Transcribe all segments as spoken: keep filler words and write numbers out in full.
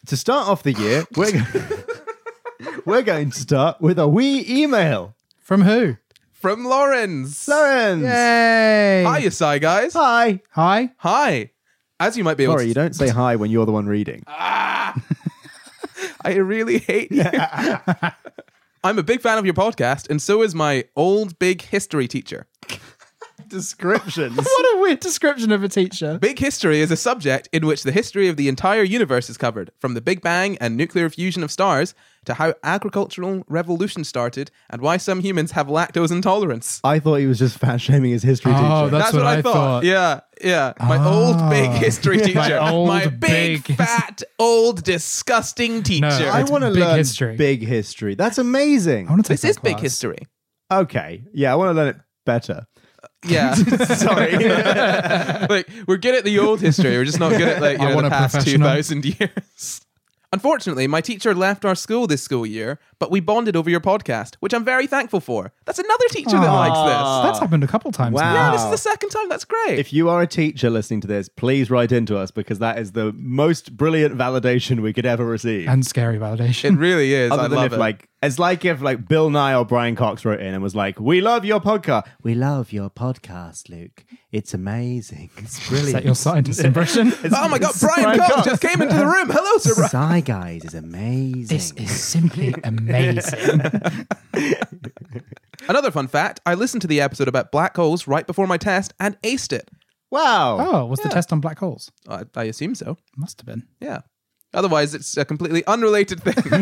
To start off the year, we're, go- we're going to start with a wee email. From who? From Lawrence. Lawrence! Yay! Hi, you Psy guys. Hi! Hi. Hi. As you might be able Sorry, to... you don't say hi when you're the one reading. I really hate you. I'm a big fan of your podcast, and so is my old big history teacher. Descriptions. What a weird description of a teacher. Big history is a subject in which the history of the entire universe is covered, from the Big Bang and nuclear fusion of stars to how agricultural revolution started and why some humans have lactose intolerance. I thought he was just fat shaming his history Oh, teacher. that's what I thought. thought. Yeah, yeah. My Ah. old big history teacher. My old My big, big- fat, old, disgusting teacher. I it's want to big learn history. big history. That's amazing. I want to take this is that big class. history. Okay. Yeah, I want to learn it better. Yeah. Sorry. Like, we're good at the old history. We're just not good at like you I know, want the a past two professional. thousand years. Unfortunately, my teacher left our school this school year, but we bonded over your podcast, which I'm very thankful for. That's another teacher that Aw. likes That's happened a couple times. Wow. now. this. Yeah, this is the second time. That's great. If you are a teacher listening to this, please write into us because that is the most brilliant validation we could ever receive. And scary it validation. really is. Other I than love if it. like it's like if like Bill Nye or Brian Cox wrote in and was like, "We love your podcast. We love your podcast, Luke. It's amazing. It's Is brilliant." that your scientist impression? oh my God, it's Brian, Brian Cox, Cox. just came into the room. Hello, Sir Brian. Psy Guys is amazing. This is simply amazing. Another fun fact, I listened to the episode about black holes right before my test and aced it. wow. Oh, was the Yeah. test on black holes? I, I assume so. Must have been. Yeah. Otherwise, it's a completely unrelated thing. Fun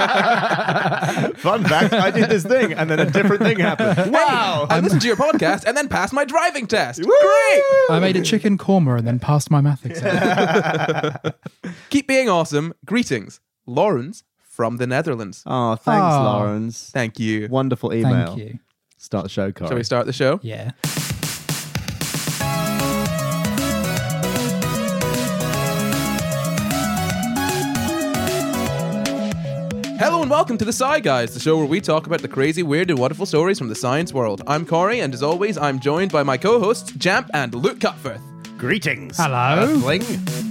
fact: I did this thing, and then a different thing happened. Wow. I listened to your podcast and then passed my driving test. Woo! Great. I made a chicken korma and then passed my math exam. Keep being awesome. Greetings. Lawrence from the Netherlands. Oh, thanks, Oh. Lawrence. Thank you. Wonderful email. Thank you. Start the show, Corey. Shall we start the show? Yeah. Hello and welcome to the Psy Guys, the show where we talk about the crazy, weird, and wonderful stories from the science world. I'm Corey, and as always, I'm joined by my co-hosts, Jamp and Luke Cutforth. Greetings. Hello. Earthling.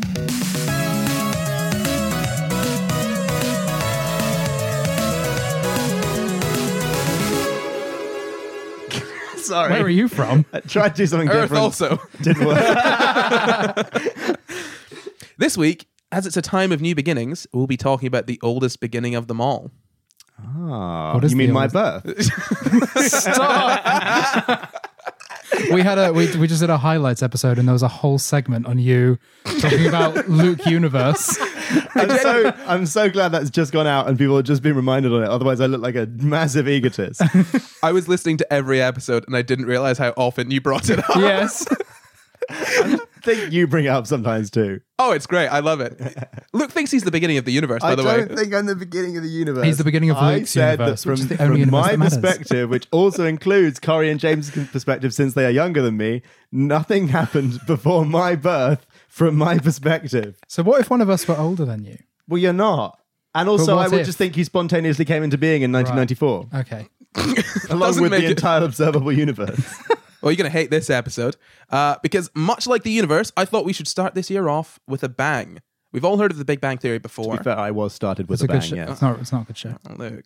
Sorry. Where are you from? I tried to do something Earth different. also. Didn't work. This week, as it's a time of new beginnings, we'll be talking about the oldest beginning of them all. Ah, What is you the mean my oldest- birth? Stop. we had a we we just did a highlights episode and there was a whole segment on you talking about Luke Universe. I'm so I'm so glad that's just gone out and people have just been reminded on it. Otherwise, I look like a massive egotist. I was listening to every episode and I didn't realize how often you brought it up. Yes. I think you bring it up sometimes too. Oh, it's great. I love it. Luke thinks he's the beginning of the universe, by I the don't way. think I'm the beginning of the universe. He's the beginning of I Luke's said universe, that which from, is the only from universe my that matters. perspective, which also includes Corey and James' perspective, since they are younger than me, nothing happened before my birth from my perspective. So what if one of us were older than you? Well, you're not. And also, what I would if? just think he spontaneously came into being in nineteen ninety-four, Okay. along Doesn't with make the it- entire observable universe. Well, you're going to hate this episode uh, because much like the universe, I thought we should start this year off with a bang. We've all heard of the Big Bang Theory before. To be fair, I was started with It's a, a, good bang, show. yes. It's not it's not a good show.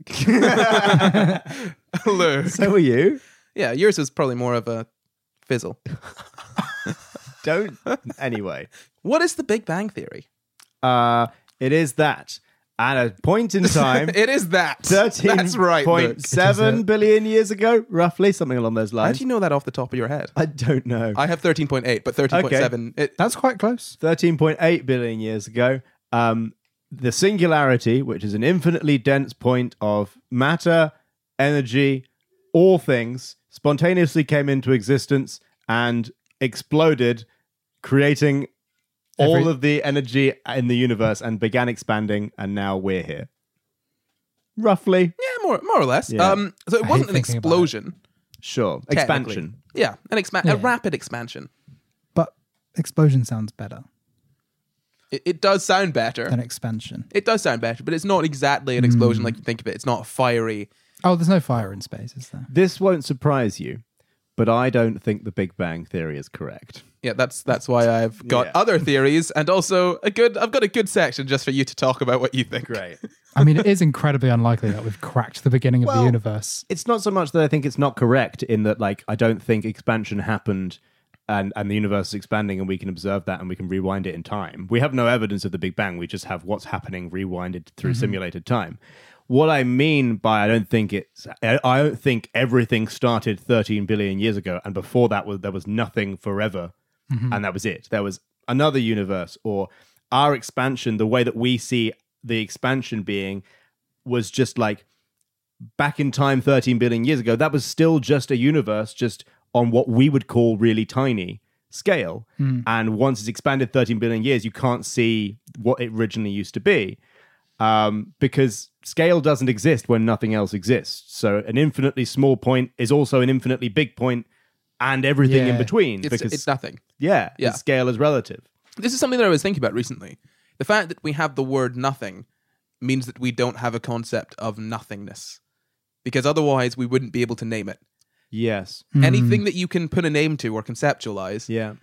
Luke. Luke. So are you? Yeah, yours was probably more of a fizzle. Don't. Anyway. What is the Big Bang Theory? Uh, it is that at a point in time, It is that. thirteen That's right, point Luke. seven It is billion years ago, roughly, something along those How lines. do you know that off the top of your head? I don't know. I have thirteen point eight, but thirteen point seven. It, That's quite close. thirteen point eight billion years ago, um, the singularity, which is an infinitely dense point of matter, energy, all things, spontaneously came into existence and exploded, creating all Every- of the energy in the universe and began expanding, and now we're here. Roughly. yeah, more more or less. Yeah. Um, so it I wasn't an hate thinking about explosion. Sure. technically. Expansion. Yeah, an expan- Yeah. a rapid expansion. But explosion sounds better It, it does sound better. than expansion. It does sound better, but it's not exactly an explosion like you think of it. It's not a fiery. Oh, there's no fire in space, is there? This won't surprise you, but I don't think the Big Bang Theory is correct. Yeah, that's that's why I've got Yeah. other theories, and also a good. I've got a good section just for you to talk about what you think. Great. I mean, it is incredibly unlikely that we've cracked the beginning of Well, the universe. It's not so much that I think it's not correct in that, like, I don't think expansion happened and, and the universe is expanding and we can observe that and we can rewind it in time. We have no evidence of the Big Bang. We just have what's happening rewinded through simulated time. What I mean by I don't think it's, I I don't think everything started thirteen billion years ago and before that was there was nothing forever and that was it. There was another universe, or our expansion, the way that we see the expansion being was just like back in time thirteen billion years ago, that was still just a universe just on what we would call really tiny scale. And once it's expanded thirteen billion years, you can't see what it originally used to be. Um, because scale doesn't exist when nothing else exists. So an infinitely small point is also an infinitely big point and everything in Yeah. between. It's, because it's nothing. yeah, Yeah. its scale is relative. This is something that I was thinking about recently. The fact that we have the word nothing means that we don't have a concept of nothingness, because otherwise we wouldn't be able to name it. Yes. Anything that you can put a name to or conceptualize, Yeah.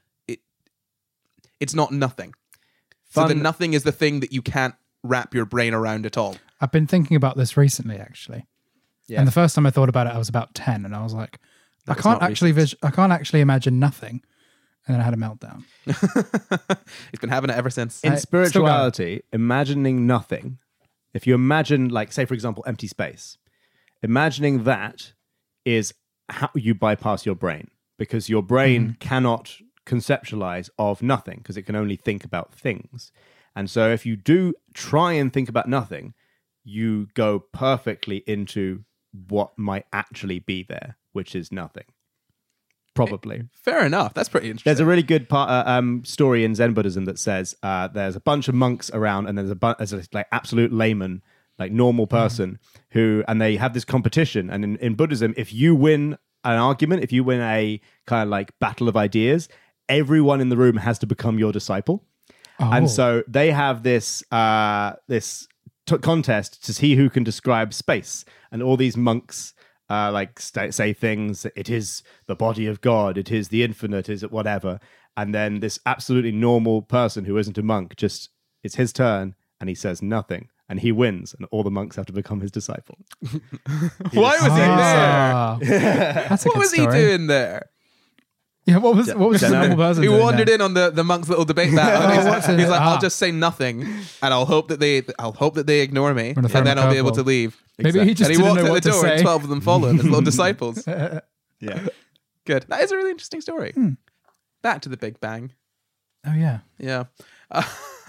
it's not nothing. So the Fun- nothing is the thing that you can't wrap your brain around at all. I've been thinking about this recently, actually. Yeah. And the first time I thought about it, I was about ten, and I was like, I was can't not actually vis- I can't actually imagine nothing. And then I had a meltdown. He's been having it ever since. In I- still going. spirituality, imagining nothing, if you imagine, like, say, for example, empty space, imagining that is how you bypass your brain, because your brain cannot conceptualize of nothing because it can only think about things. And so if you do try and think about nothing, you go perfectly into what might actually be there, which is nothing. Probably. Fair enough. That's pretty interesting. There's a really good part, uh, um, story in Zen Buddhism that says uh, there's a bunch of monks around, and there's a bunch, there's a like absolute layman, like normal person who, and they have this competition. And in, in Buddhism, if you win an argument, if you win a kind of like battle of ideas, everyone in the room has to become your disciple. Oh. And so they have this uh, this t- contest to see who can describe space, and all these monks. Uh, like st- say things, it is the body of God, it is the infinite, is it whatever. And then this absolutely normal person who isn't a monk, just it's his turn and he says nothing and he wins and all the monks have to become his disciple. Why was he there? Ah. That's a What good was story. he doing there? Yeah, what was what was the Dunno. normal person He doing wandered there? in on the, the monks' little debate battle. Oh, he's what's in he's it? like, Ah. I'll just say nothing, and I'll hope that they I'll hope that they ignore me, gonna and throw then him a I'll be able curveball. to leave. Maybe he just and he didn't walked know out what the to door, and say. twelve of them followed, his little disciples. Yeah. Good. That is a really interesting story. Hmm. Back to the Big Bang. Oh yeah. Yeah. Uh,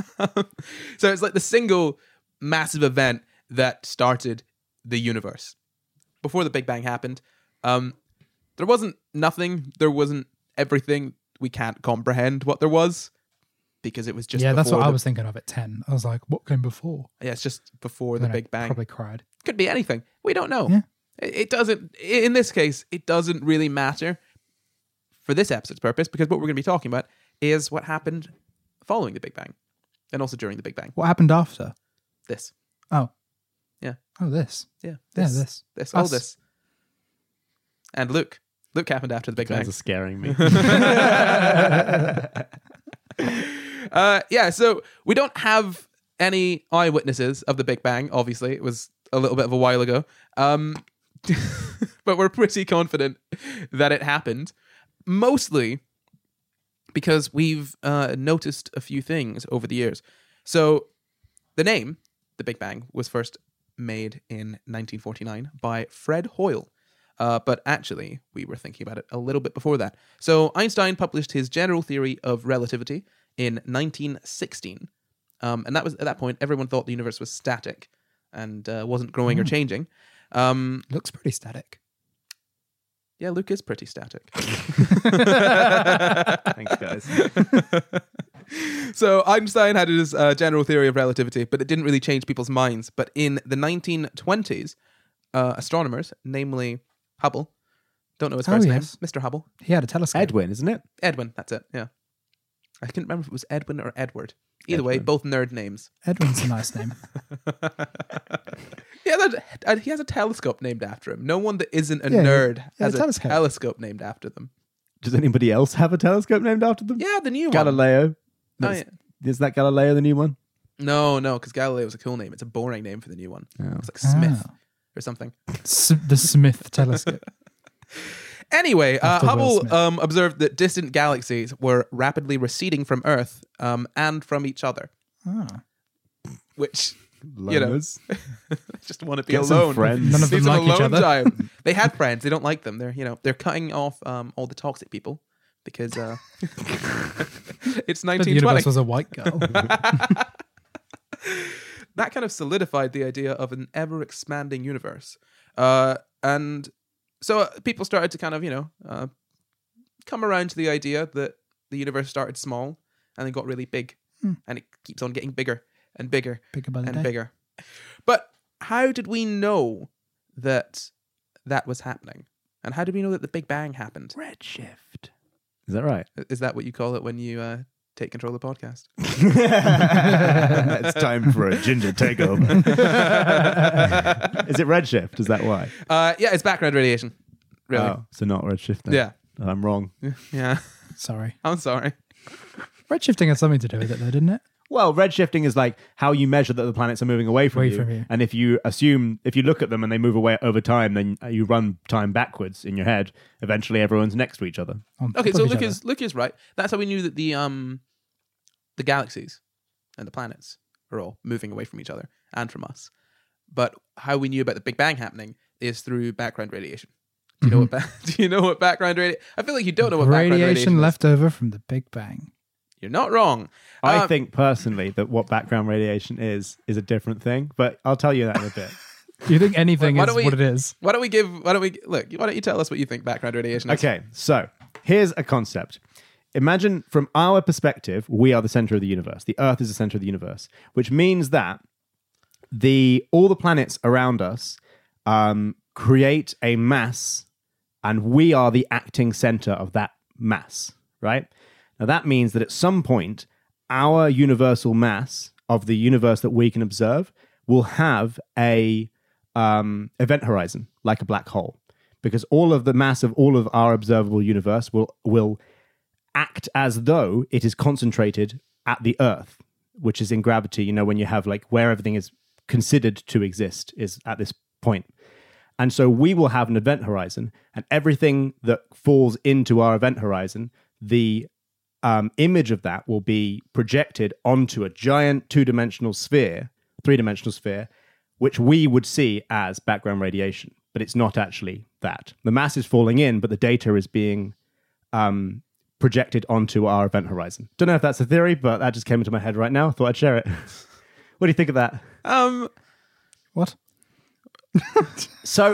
so it's like the single massive event that started the universe. Before the Big Bang happened, um, there wasn't nothing. There wasn't everything. We can't comprehend what there was because it was just yeah, that's what before I the- was thinking of at ten. I was like, what came before? Yeah, it's just before the Then I Big Bang. Probably cried. Could be anything. We don't know. Yeah. It it doesn't, in this case, it doesn't really matter for this episode's purpose, because what we're going to be talking about is what happened following the Big Bang and also during the Big Bang. What happened after? This. Oh. Yeah. Oh, this. Yeah. Yeah, This. this. This. All Us. this. And Luke. Luke happened after the Big You guys Bang. are scaring me. Uh, yeah, so we don't have any eyewitnesses of the Big Bang, obviously. It was a little bit of a while ago. Um, but we're pretty confident that it happened. Mostly because we've uh, noticed a few things over the years. So the name, the Big Bang, was first made in nineteen forty-nine by Fred Hoyle. Uh, but actually, we were thinking about it a little bit before that. So Einstein published his general theory of relativity in nineteen sixteen. Um, and that was at that point, everyone thought the universe was static and uh, wasn't growing or changing. Um, Looks pretty static. yeah, Luke is pretty static. Thanks, guys. So Einstein had his uh, general theory of relativity, but it didn't really change people's minds. But in the nineteen twenties, uh, astronomers, namely Hubble, don't know his Oh, first yes. name, Mister Hubble, He had a telescope. Edwin, isn't it? Edwin, that's it, yeah. I couldn't remember if it was Edwin or Edward. Either way, Edwin. both nerd names. Edwin's a nice name. Yeah, that, a, he has a telescope named after him. No one that isn't a Yeah, nerd yeah, has a a telescope. telescope named after them. Does anybody else have a telescope named after them? Yeah, the new one. Galileo. Oh, That's- yeah. Is that Galileo the new one? No, no, because Galileo was a cool name. It's a boring name for the new one. It's like Smith Ah. or something. S- the Smith telescope. Anyway, uh, After Will Hubble Smith. um, observed that distant galaxies were rapidly receding from Earth um, and from each other, Ah. which you know, Loners. just want to be Get some alone. friends. None of them Need some like each alone other. time. They had friends. They don't like them. They're you know they're cutting off um, all the toxic people because uh, it's But the nineteen universe twenty. was a white girl. That kind of solidified the idea of an ever expanding universe, uh, and so uh, people started to kind of you know uh, come around to the idea that the universe started small and then got really big, Hmm. and it keeps on getting bigger and bigger Bigger by the and day. bigger. But how did we know that that was happening? And how did we know that the Big Bang happened? Redshift. Is that right? Is that what you call it when you uh, take control of the podcast? It's time for a ginger takeover. Is it redshift? Is that why? Uh, yeah, it's background radiation. Really? Oh, so not redshift then. Yeah. I'm wrong. Yeah. Sorry. I'm sorry. Redshifting had something to do with it, though, didn't it? Well, redshifting is like how you measure that the planets are moving away from, Away you. from you. And if you assume, if you look at them and they move away over time, then you run time backwards in your head. Eventually, everyone's next to each other. On Okay, top so of each Luke other. is Luke is right. That's how we knew that the um the galaxies and the planets are all moving away from each other and from us. But how we knew about the Big Bang happening is through background radiation. Do you know what? Ba- do you know what background radiation? I feel like you don't know what background radiation radiation is. left over from the Big Bang. You're not wrong. I Um, think personally that what background radiation is is a different thing, but I'll tell you that in a bit. Do you think anything Why is don't we- what it is? Why don't we give? Why don't we look? Why don't you tell us what you think background radiation is? Okay, so here's a concept. Imagine from our perspective, we are the center of the universe. The Earth is the center of the universe, which means that the all the planets around us um, create a mass, and we are the acting center of that mass, right? Now that means that at some point, our universal mass of the universe that we can observe will have a um, event horizon, like a black hole, because all of the mass of all of our observable universe will will act as though it is concentrated at the Earth, which is in gravity. You know, when you have like where everything is considered to exist is at this point. And so we will have an event horizon, and everything that falls into our event horizon, the um, image of that will be projected onto a giant two-dimensional sphere, three-dimensional sphere, which we would see as background radiation. But it's not actually that. The mass is falling in, but the data is being um, projected onto our event horizon. Don't know if that's a theory, but that just came into my head right now. Thought I'd share it. What do you think of that? Um. What? So,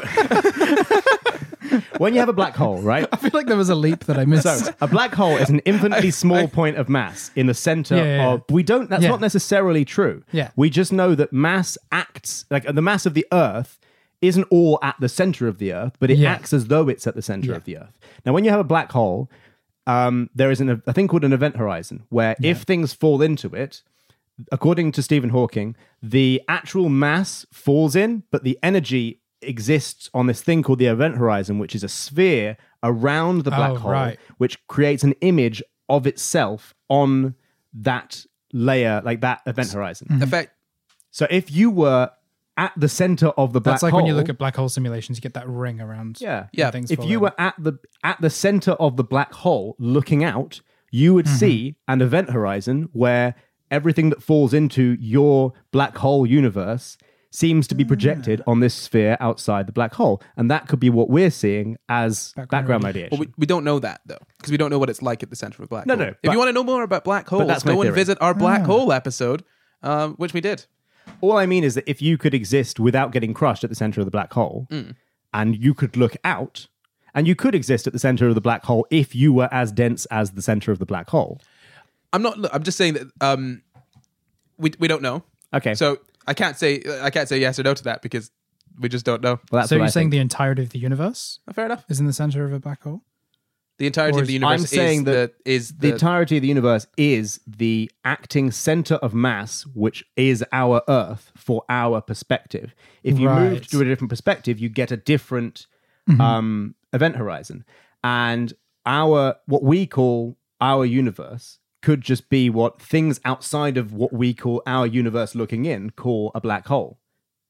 when you have a black hole, right? I feel like there was a leap that I missed. So, a black hole is an infinitely small point of mass in the center Yeah, yeah, yeah. of. We don't. That's Yeah. not necessarily true. Yeah. We just know that mass acts like the mass of the Earth isn't all at the center of the Earth, but it Yeah. acts as though it's at the center Yeah. of the Earth. Now, when you have a black hole, um, there is an, a thing called an event horizon, where if things fall into it, according to Stephen Hawking, the actual mass falls in, but the energy exists on this thing called the event horizon, which is a sphere around the black Oh, hole, right. which creates an image of itself on that layer, like that event horizon. Effect. So if you were at the center of the black That's like hole, when you look at black hole simulations, you get that ring around. yeah, when Yeah. Things if fall you in. were at the at the center of the black hole looking out, you would see an event horizon where everything that falls into your black hole universe seems to be projected on this sphere outside the black hole, and that could be what we're seeing as background, Background radiation. Well, we, we don't know that though, because we don't know what it's like at the center of a black No, hole. no, If but- you want to know more about black holes, that's go my and theory. visit our black hole episode, um, which we did. All I mean is that if you could exist without getting crushed at the center of the black hole, and you could look out, and you could exist at the center of the black hole if you were as dense as the center of the black hole. I'm not. I'm just saying that um, we we don't know. Okay, So I can't say I can't say yes or no to that because we just don't know. well, that's So what you're I saying think. the entirety of the universe Fair enough. is in the center of a black hole? The entirety Or of the is- universe I'm saying is that the, is The the, entirety of the universe is the acting center of mass, which is our Earth for our perspective. If you move Right. to a different perspective, you get a different um, event horizon. And our what we call our universe could just be what things outside of what we call our universe looking in call a black hole.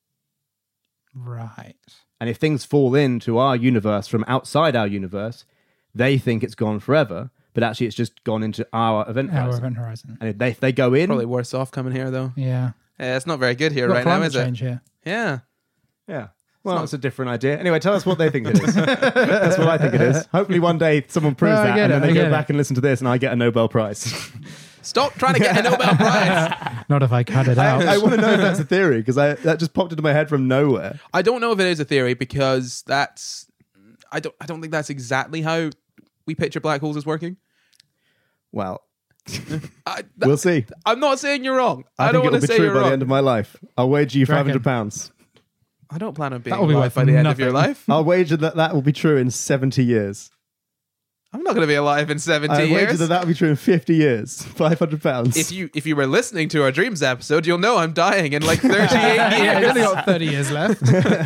Right. And if things fall into our universe from outside our universe, they think it's gone forever, but actually it's just gone into our event Our horizon. event horizon. And if they, if they go in, probably worse off coming here though. Yeah. Yeah, it's not very good here Got right now, climate is change here. it? Yeah. yeah. Well, that's a different idea. Anyway, tell us what they think it is. That's what I think it is. Hopefully one day someone proves No, I that get and then it, they I go get back it. and listen to this and I get a Nobel Prize. Stop trying to get a Nobel Prize. Not if I cut it out. I, I want to know if that's a theory because that just popped into my head from nowhere. I don't know if it is a theory because that's I don't I don't think that's exactly how we picture black holes as working. Well, I, we'll see. I'm not saying you're wrong. I, I, don't think want it'll to be say true you're by wrong. the end of my life. I'll wager you Do you five reckon? hundred pounds. I don't plan on being That'll be alive worth by the end of your nothing. life. I'll wager that that will be true in seventy years. I'm not going to be alive in seventy I wager years. that that will be true in fifty years. five hundred pounds. If you if you were listening to our dreams episode, you'll know I'm dying in like thirty-eight Yeah, you only years. got thirty years left.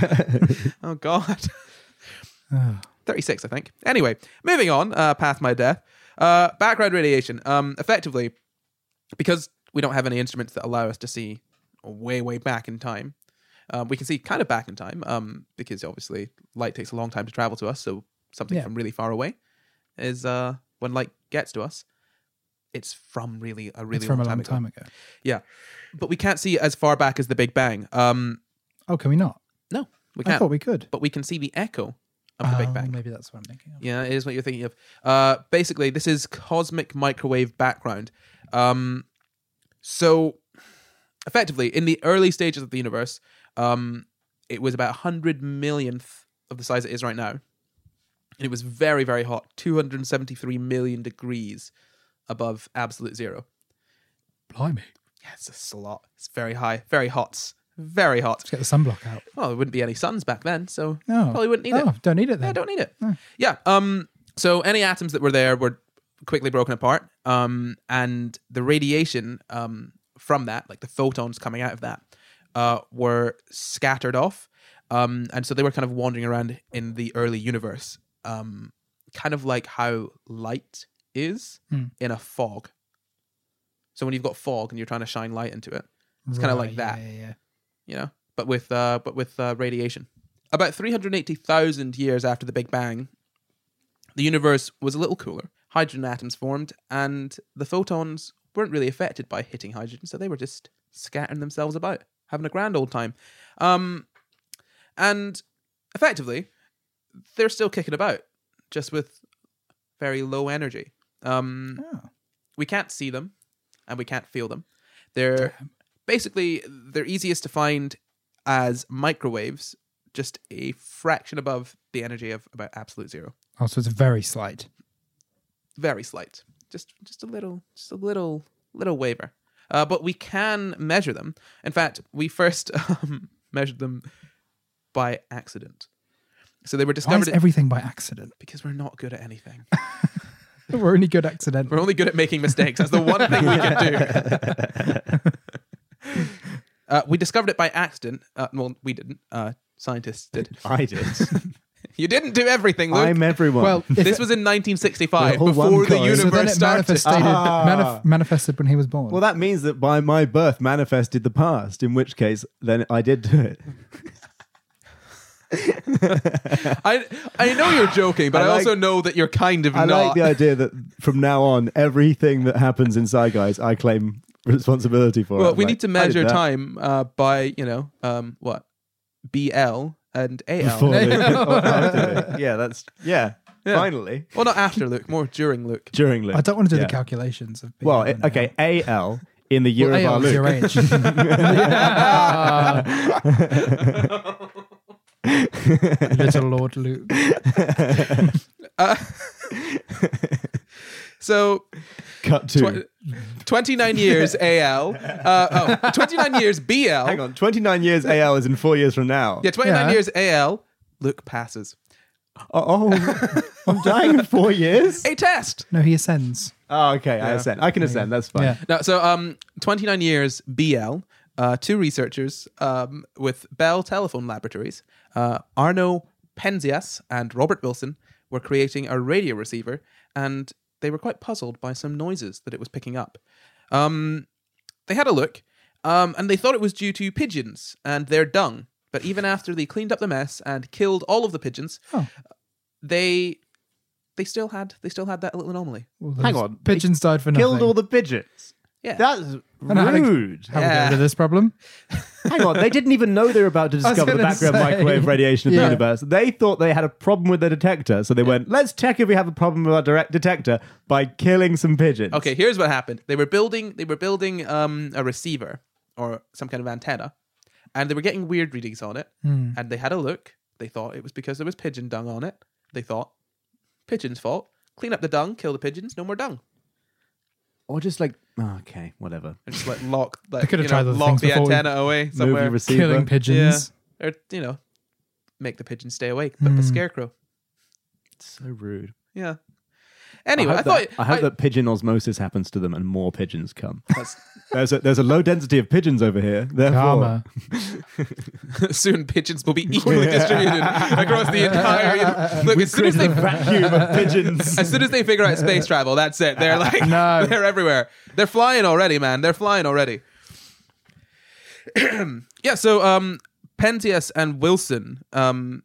Oh God, thirty-six, I think. Anyway, moving on, uh, past my death. Uh, background radiation. Um, effectively, because we don't have any instruments that allow us to see way way back in time. Um, we can see kind of back in time um, because obviously light takes a long time to travel to us. So something Yeah. from really far away is uh, when light gets to us, it's from really a really It's from long a time long ago. time ago. Yeah, but we can't see as far back as the Big Bang. Um, Oh, can we not? no, we I can't. thought we could. But we can see the echo of the Oh, Big Bang. maybe that's what I'm thinking of. Yeah, it is what you're thinking of. Uh, basically, this is cosmic microwave background. Um, so, effectively, in the early stages of the universe, um, it was about a hundred millionth of the size it is right now. And it was very, very hot, two hundred seventy-three million degrees above absolute zero. Blimey. Yeah, it's just a lot. It's very high, very hot, very hot. Let's get the sunblock out. Well, there wouldn't be any suns back then, so No. probably wouldn't need it. Oh, don't need it then. Yeah, don't need it. Yeah. Um. So any atoms that were there were quickly broken apart. Um. And the radiation um from that, like the photons coming out of that, uh, were scattered off. Um. And so they were kind of wandering around in the early universe. Um. Kind of like how light is Hmm. in a fog. So when you've got fog and you're trying to shine light into it, it's kind of like Right, that. Yeah, yeah, yeah. You know, but with uh, but with uh, radiation. About three hundred eighty thousand years after the Big Bang, the universe was a little cooler. Hydrogen atoms formed, and the photons weren't really affected by hitting hydrogen, so they were just scattering themselves about, having a grand old time. Um, and effectively, they're still kicking about, just with very low energy. Um, Oh. we can't see them, and we can't feel them. They're basically they're easiest to find as microwaves, just a fraction above the energy of about absolute zero. Oh, so it's very slight. Very slight, just just a little, just a little little waver. Uh, but we can measure them. In fact, we first um, measured them by accident. So they were Why discovered is everything by accident? because we're not good at anything. We're only good accident. We're only good at making mistakes. That's the one thing we can do. uh, we discovered it by accident. Uh, well, we didn't. Uh, scientists did. I did. You didn't do everything, Luke. I'm everyone. Well, if this it- was in nineteen sixty-five, We're all before one the kind. universe so then it started. manifested, Ah. manif- manifested when he was born. well, that means that by my birth manifested the past, in which case, then I did do it. I I know you're joking, but I I, like- also know that you're kind of I not. like the idea that from now on, everything that happens in Sci Guys, I claim responsibility for. well, I'm we like, need to I did measure that. time uh, by you know um, what B L and A L. Before Luke- or after Luke. Yeah, that's yeah. Yeah. Finally, Well, not after Luke, more during Luke. during Luke. I don't want to do Yeah. the calculations of. Well, being it, okay, A L in the year Well, of our A L is your Luke. age. Little Lord Luke. Uh, so Cut to. tw- twenty-nine years A L. Uh, oh, twenty-nine years B L. Hang on, twenty-nine years A L is in four years from now. Yeah, twenty-nine Yeah. years A L. Luke passes. Oh, oh, I'm dying in four years. A test. No, he ascends. Oh, okay. I ascend. I can ascend. That's fine. Yeah. No, so um, twenty-nine years B L. Uh, two researchers um, with Bell Telephone Laboratories, uh, Arno Penzias and Robert Wilson, were creating a radio receiver, and they were quite puzzled by some noises that it was picking up. Um, they had a look, um, and they thought it was due to pigeons and their dung. But even after they cleaned up the mess and killed all of the pigeons, Oh. they they still had they still had that little anomaly. Well, Hang those on. Pigeons died for nothing. Killed all the pigeons. Yeah. That's know how to- rude. How we get Yeah. rid of this problem? Hang on. They didn't even know they were about to was discover the gonna background say. microwave radiation of Yeah. the universe. They thought they had a problem with their detector, so they went, let's check if we have a problem with our direct detector by killing some pigeons. Okay, here's what happened. They were building they were building um, a receiver or some kind of antenna, and they were getting weird readings on it. Hmm. And they had a look. They thought it was because there was pigeon dung on it. They thought pigeon's fault. Clean up the dung, kill the pigeons, no more dung. Or just like, oh, okay, whatever. And just like lock like could have you tried know, other lock things the before we- antenna away Move somewhere. your receiver. Killing pigeons. Or you know, make the pigeons stay awake. But Hmm. the scarecrow. So rude. Yeah. Anyway, I I, hope, thought that, I hope that pigeon osmosis happens to them and more pigeons come. that's There's a, there's a low density of pigeons over here. Therefore, Karma. soon pigeons will be equally distributed across the entire. Look, as soon as they vacuum of pigeons. As soon as they figure out space travel, that's it. They're like, No. they're everywhere. They're flying already, man. They're flying already. yeah, so um, Penzias and Wilson um,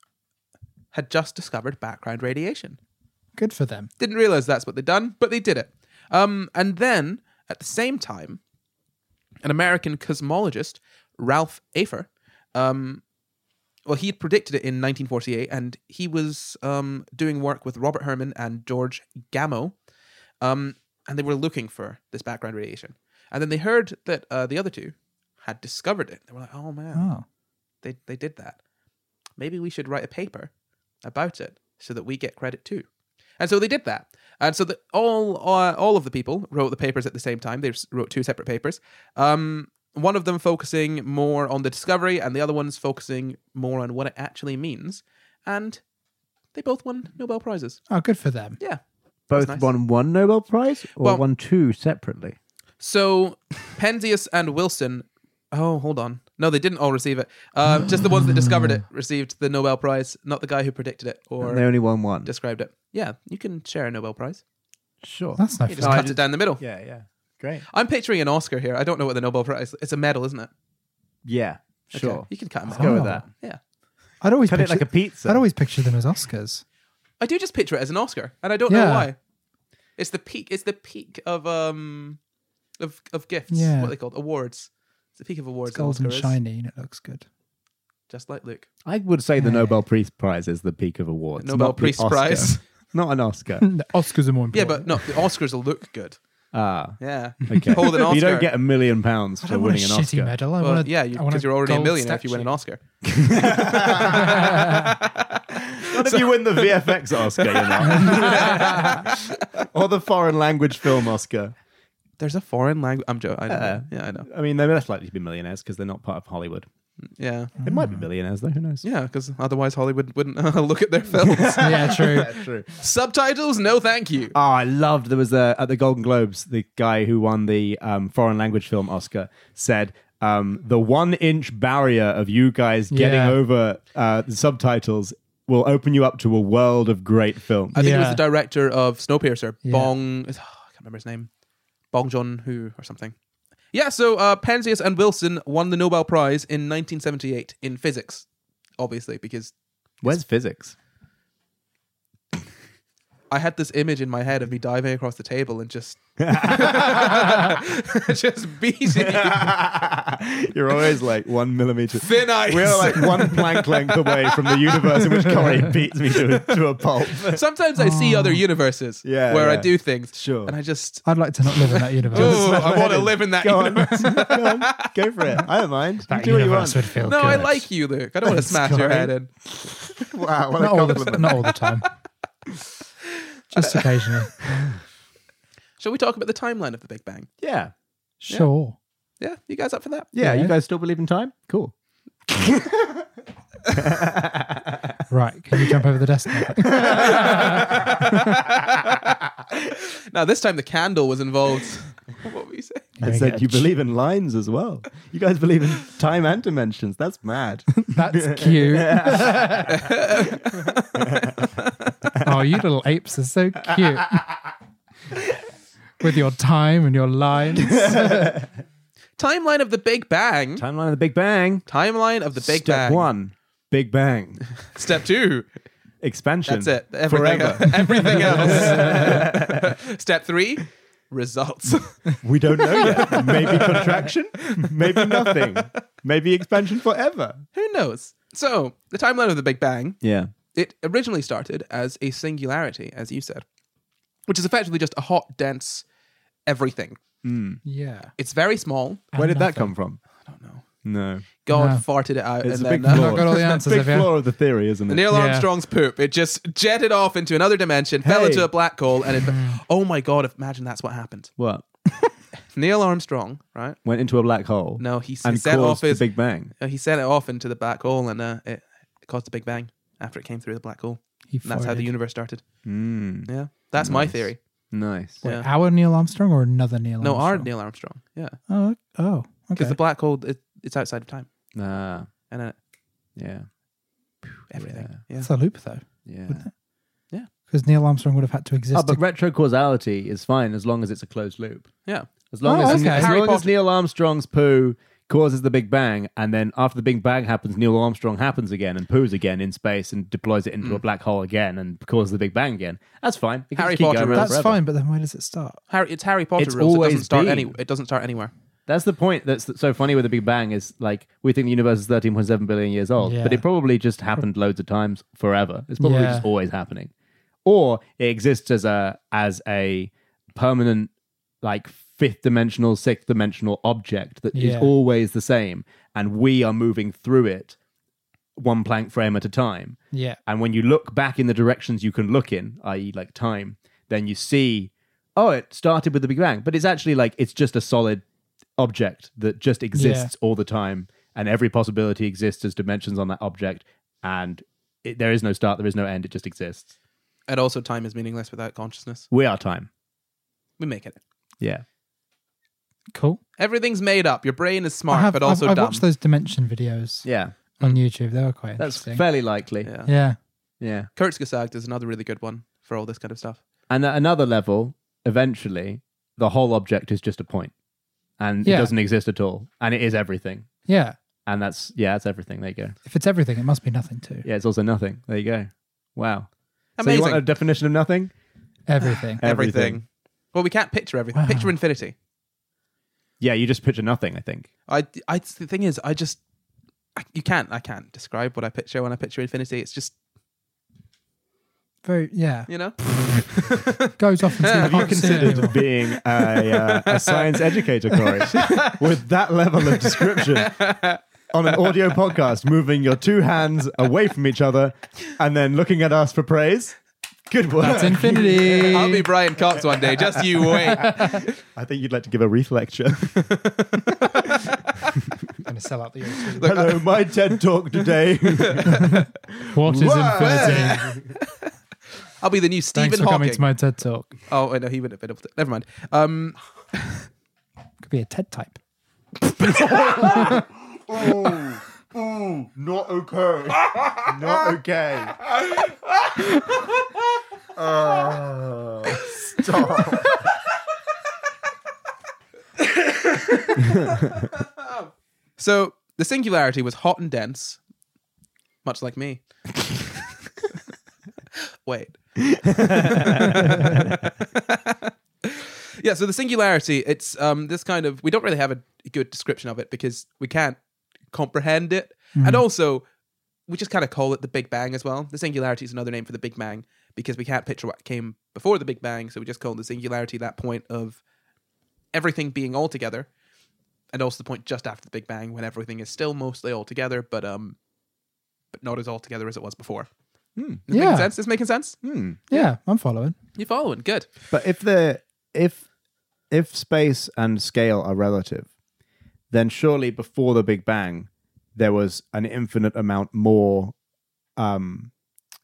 had just discovered background radiation. Good for them. Didn't realize that's what they'd done, but they did it. Um, and then, at the same time, an American cosmologist, Ralph Afer, um, well, he had predicted it in nineteen forty-eight, and he was um, doing work with Robert Herman and George Gamow, um, and they were looking for this background radiation. And then they heard that uh, the other two had discovered it. They were like, oh, man, Oh. they, they did that. Maybe we should write a paper about it so that we get credit too. And so they did that. And so the, all uh, all of the people wrote the papers at the same time. They wrote two separate papers. Um, one of them focusing more on the discovery and the other one's focusing more on what it actually means. And they both won Nobel Prizes. Oh, good for them. Yeah. Both nice. won one Nobel Prize or Well- won two separately? So Penzias and Wilson... Oh, hold on. No, they didn't all receive it. Uh, just the ones that discovered it received the Nobel Prize, not the guy who predicted it or And they only won one. described it. Yeah, you can share a Nobel Prize. Sure. That's no You just fun. cut it down the middle. Yeah, yeah. Great. I'm picturing an Oscar here. I don't know what the Nobel Prize. It's a medal, isn't it? Yeah, Okay, sure. you can cut them. Let's go with Oh. that. Yeah, I'd always Cut it picture, like a pizza. I'd always picture them as Oscars. I do just picture it as an Oscar, and I don't know Yeah. why. It's the peak. It's the peak of um of of gifts. Yeah. What are they called? Awards. It's the peak of awards. It's gold an and Oscar is. shiny and it looks good. Just like Luke. I would say the Yeah. Nobel Peace Prize is the peak of awards. Nobel not the Peace Oscar. Prize. Not an Oscar. The Oscars are more Yeah, important. but no, the Oscars will look good. Ah, Yeah. okay. Hold an Oscar. You don't get a million pounds I for don't want a winning an shitty Oscar. medal. I Well, want a, yeah, I want because you're already a gold millionaire if you win an statue. Oscar. Not if you win the V F X Oscar, you know. Or the foreign language film Oscar. There's a foreign language. I'm joking. I know. Yeah. Yeah, I know. I mean, they're less likely to be millionaires because they're not part of Hollywood. Yeah. They might be millionaires, though. Who knows? Yeah, because otherwise Hollywood wouldn't uh, look at their films. Yeah, true. True. Subtitles? No, thank you. Oh, I loved there was a, at the Golden Globes, the guy who won the um, foreign language film Oscar said um, the one inch barrier of you guys getting Yeah. over uh, the subtitles will open you up to a world of great films. I think it was Yeah. the director of Snowpiercer, Yeah. Bong. Oh, I can't remember his name. Bong Joon Ho or something. Yeah, so uh, Penzias and Wilson won the Nobel Prize in nineteen seventy-eight in physics, obviously, because Where's physics? I had this image in my head of me diving across the table and just just beating you. You're always like one millimeter. Thin ice. We're like one plank length away from the universe in which Corey beats me to a, to a pulp. Sometimes I see other universes Yeah, where I yeah. do things, Sure. and I just I'd like to not live in that universe. oh, I want to live in that Go on. universe. Go on. Go for it. I don't mind. That do what you universe want. would feel No, good. I like you, Luke. I don't want to Thanks, smash your Corey. head in. Wow, what Not a all, the, compliment. not all the time. Just occasionally. Shall we talk about the timeline of the Big Bang? Yeah. Sure. Yeah, you guys up for that? Yeah, Yeah. you guys still believe in time? Cool. Right. Can you jump over the desk now? Now, this time the candle was involved. What were you saying? I said you believe in lines as well. You guys believe in time and dimensions. That's mad. That's cute. Oh, you little apes are so cute. With your time and your lines. Timeline of the Big Bang. Timeline of the Big Bang. Timeline of the Big Step Bang. one, Big Bang. Step two. Expansion. That's it. Everything, Forever. everything else. Step three. Results. We don't know yet. Maybe contraction. Maybe nothing. Maybe expansion forever. Who knows? So, the timeline of the Big Bang, Yeah. it originally started as a singularity, as you said, which is effectively just a hot, dense everything. Yeah. It's very small. Where did that nothing. come from? I don't know. No. God No. farted it out. It's and a then, big uh, flaw. Not got all the answers, Big have you? flaw of the theory, isn't it? Neil Yeah. Armstrong's poop. It just jetted off into another dimension, fell Hey. into a black hole, and it. Oh my God! Imagine that's what happened. What? Neil Armstrong, right? Went into a black hole. No, he, he And set off caused his. the Big Bang. uh, he set it off into the black hole, and uh, it, it caused the Big Bang after it came through the black hole. He And that's how the farted. universe started. Mm, Yeah, that's my Nice. theory. nice. Wait, Yeah. our Neil Armstrong or another Neil No, our Armstrong? Neil Armstrong. Yeah, Oh, oh, because okay. the black hole it, it's outside of time, Ah, and uh, yeah. everything. Yeah. It's a loop, though. Yeah. Because Neil Armstrong would have had to exist. Oh, but to- retrocausality is fine as long as it's a closed loop. Yeah. As long Oh, as, okay. as, Harry long as Potter- Neil Armstrong's poo causes the Big Bang, and then after the Big Bang happens, Neil Armstrong happens again and poos again in space and deploys it into a black hole again and causes the Big Bang again. That's fine. It can Harry just keep Potter going around That's forever. fine, but then where does it start? Harry, it's Harry Potter It's rules. It always doesn't start been. any. It doesn't start anywhere. That's the point that's so funny with the Big Bang is like we think the universe is thirteen point seven billion years old, Yeah. but it probably just happened loads of times forever. It's probably Yeah. just always happening. Or it exists as a as a permanent like fifth dimensional, sixth dimensional object that is Yeah. always the same and we are moving through it one Planck frame at a time. Yeah. And when you look back in the directions you can look in, that is like time, then you see, oh, it started with the Big Bang. But it's actually like, it's just a solid object that just exists all the time. And every possibility exists as dimensions on that object. And it, there is no start, there is no end. It just exists. And also, time is meaningless without consciousness. We are time. We make it. Yeah. Cool. Everything's made up. Your brain is smart, I have, but also I've, I've dumb. watched those dimension videos Yeah. on YouTube. They were quite That's interesting. fairly likely. Yeah. Yeah. Yeah. Kurzgesagt is another really good one for all this kind of stuff. And at another level, eventually, the whole object is just a point. And Yeah. it doesn't exist at all. And it is everything. Yeah. And that's, yeah, that's everything. There you go. If it's everything, it must be nothing too. Yeah, it's also nothing. There you go. Wow. So Amazing. you want a definition of nothing? Everything. everything. Everything. Well, we can't picture everything. Wow. Picture infinity. Yeah, you just picture nothing, I think. I, I, the thing is, I just, I, you can't, I can't describe what I picture when I picture infinity. It's just, Very, yeah. you know, Goes off into the Have you can't see it anymore. considered being a, uh, a science educator, Corey, with that level of description on an audio podcast, moving your two hands away from each other and then looking at us for praise? Good work. That's infinity. I'll be Brian Cox one day. Just you wait. I think you'd like to give a Reef lecture. going to sell out the O two. Hello, my TED talk today. What is Whoa. infinity? I'll be the new Stephen Thanks for Hawking. coming to my TED talk. Oh, no, he wouldn't have been able to. Never mind. Um, Could be a TED type. oh, oh, not okay. Not okay. Oh, stop. so the singularity was hot and dense, much like me. Wait. Yeah, so the singularity, it's um this kind of, we don't really have a good description of it because we can't comprehend it. And also, we just kind of call it the Big Bang as well. The singularity is another name for the Big Bang because we can't picture what came before the Big Bang, so we just call the singularity that point of everything being all together. And also the point just after the Big Bang when everything is still mostly all together, but um but not as all together as it was before. Hmm. This Yeah. making sense? This making sense? Hmm. Yeah, I'm following. You following? Good. But if the if if space and scale are relative, then surely before the Big Bang there was an infinite amount more um,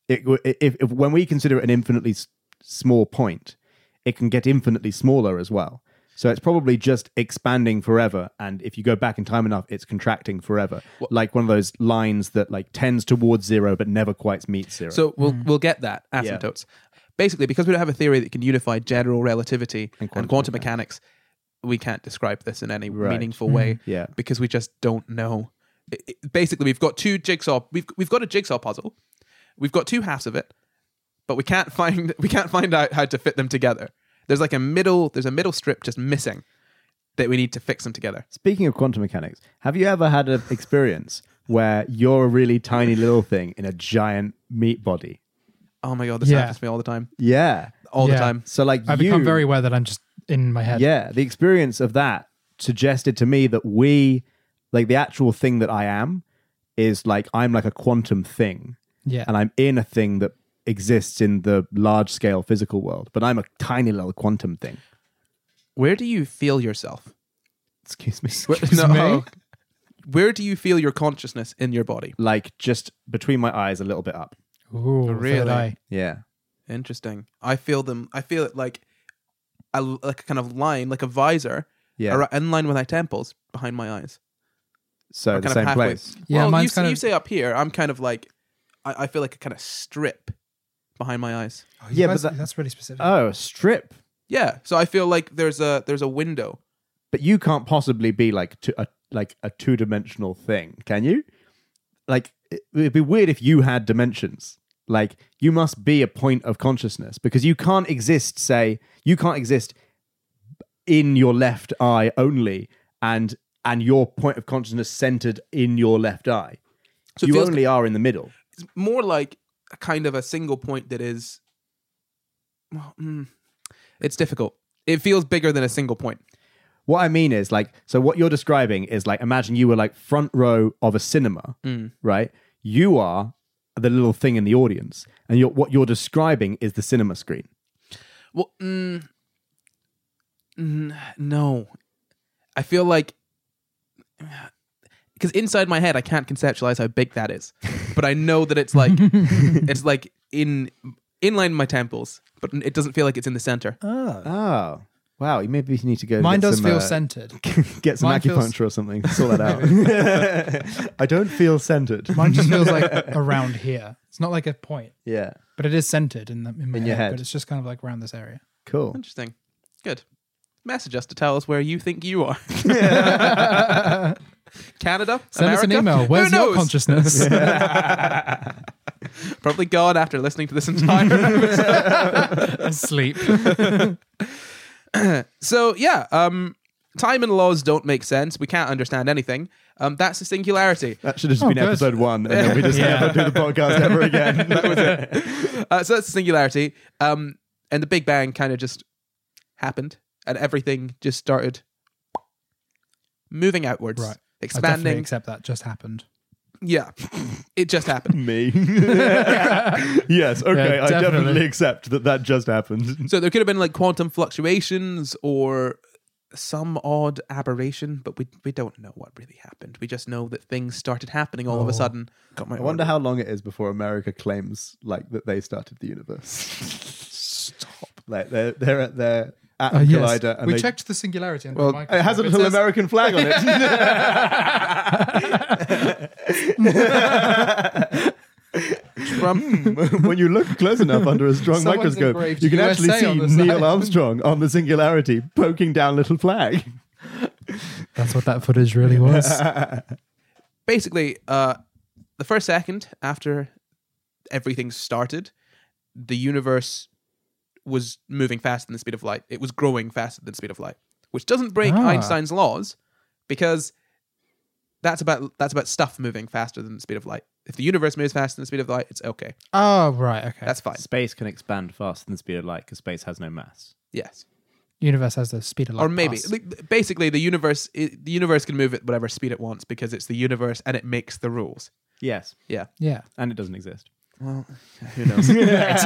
it, if, if when we consider it an infinitely s- small point, it can get infinitely smaller as well. So it's probably just expanding forever, and if you go back in time enough, it's contracting forever, Well- like one of those lines that like tends towards zero but never quite meets zero. So we'll we'll get that asymptotes. Basically, because we don't have a theory that can unify general relativity and quantum quantum, mechanics, we can't describe this in any Right. meaningful way. Yeah. because we just don't know. It- it- basically, we've got two jigsaw. We've we've got a jigsaw puzzle. We've got two halves of it, but we can't find we can't find out how to fit them together. There's like a middle. There's a middle strip just missing that we need to fix them together. Speaking of quantum mechanics, have you ever had an experience where you're a really tiny little thing in a giant meat body? Oh my god, this Yeah. happens to me all the time. Yeah. All Yeah. the time. So like I you, become very aware that I'm just in my head. yeah, the experience of that suggested to me that we, like the actual thing that I am, is like I'm like a quantum thing, Yeah. and I'm in a thing that exists in the large scale physical world, but I'm a tiny little quantum thing. Where do you feel yourself? Excuse me. Where, Excuse me? Where do you feel your consciousness in your body? Like just between my eyes, a little bit up. Ooh, Really? third eye. Yeah. Interesting. I feel them. I feel it like a like a kind of line, like a visor, Yeah. ar- in line with my temples, behind my eyes. So Or the kind of same halfway. place. Yeah, well, you, mine's s- kind you of- say up here. I'm kind of like, I, I feel like a kind of strip behind my eyes. Oh, Yeah, but guys- that- that's really specific. Oh, a strip. Yeah. So I feel like there's a there's a window. But you can't possibly be like to, a like a two dimensional thing, can you? Like it would be weird if you had dimensions. Like you must be a point of consciousness because you can't exist. Say you can't exist in your left eye only, and and your point of consciousness centered in your left eye. So it you feels only are in the middle. it's more like a kind of a single point that is. Well, mm, it's difficult. It feels bigger than a single point. What I mean is like, so what you're describing is like, imagine you were like front row of a cinema, right? You are the little thing in the audience, and you're, what you're describing is the cinema screen. Well, mm, mm, no. I feel like because inside my head I can't conceptualize how big that is, but I know that it's like it's like in inline my temples, but it doesn't feel like it's in the center. Oh, wow! You maybe need to go. Mine get does some, feel uh, centered. Get some Mine feels- acupuncture or something. Sort that out. I don't feel centered. Mine just feels like around here. It's not like a point, Yeah, but it is centered in, the, in my In head, your head. But it's just kind of like around this area. cool. Interesting. Good. Message us to tell us where you think you are. Canada, Send us America? an email. Who Where's your knows? consciousness? Probably gone after listening to this entire episode. Asleep. So yeah, um, time and laws don't make sense. We can't understand anything. Um, that's the singularity. That should have just Oh, been good. episode one, and then we just Yeah. never do the podcast ever again. That was it. Uh, so that's the singularity. Um, and the Big Bang kind of just happened, and everything just started moving outwards, Right. I definitely expanding. accept that just happened. Yeah, it just happened. Me. Yes. Okay. Yeah, I definitely. definitely accept that that just happened. So there could have been like quantum fluctuations or some odd aberration, but we we don't know what really happened. We just know that things started happening all of a Oh. sudden. Got my I wonder how long it is before America claims like that they started the universe. Stop. Like they're they're at their atom Uh, yes. collider, and We they, checked the singularity. And Well, the it has a microscope. little says- American flag on it. Trump. When you look close enough under a strong Someone's microscope, engraved you can U S A actually on see the Neil side. Armstrong on the Singularity poking down little flag. That's what that footage really was. Basically, uh, the first second after everything started, the universe was moving faster than the speed of light. It was growing faster than the speed of light, which doesn't break Ah. Einstein's laws because that's about that's about stuff moving faster than the speed of light. If the universe moves faster than the speed of light, it's okay. Oh, right. Okay. That's fine. Space can expand faster than the speed of light because space has no mass. Yes. Universe has the speed of light. Or maybe, pass. like, basically, the universe i- the universe can move at whatever speed it wants because it's the universe and it makes the rules. Yes, Yeah. Yeah. and it doesn't exist. Well, who knows? It's